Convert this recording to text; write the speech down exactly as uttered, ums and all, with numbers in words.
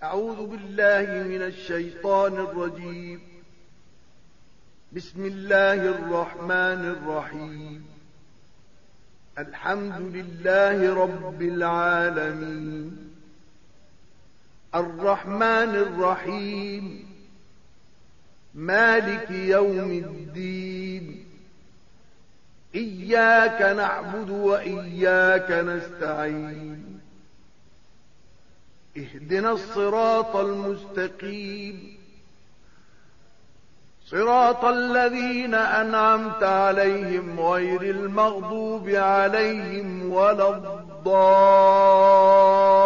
أعوذ بالله من الشيطان الرجيم. بسم الله الرحمن الرحيم. الحمد لله رب العالمين، الرحمن الرحيم، مالك يوم الدين. إياك نعبد وإياك نستعين. اهدنا الصراط المستقيم، صراط الذين أنعمت عليهم غير المغضوب عليهم ولا الضالين.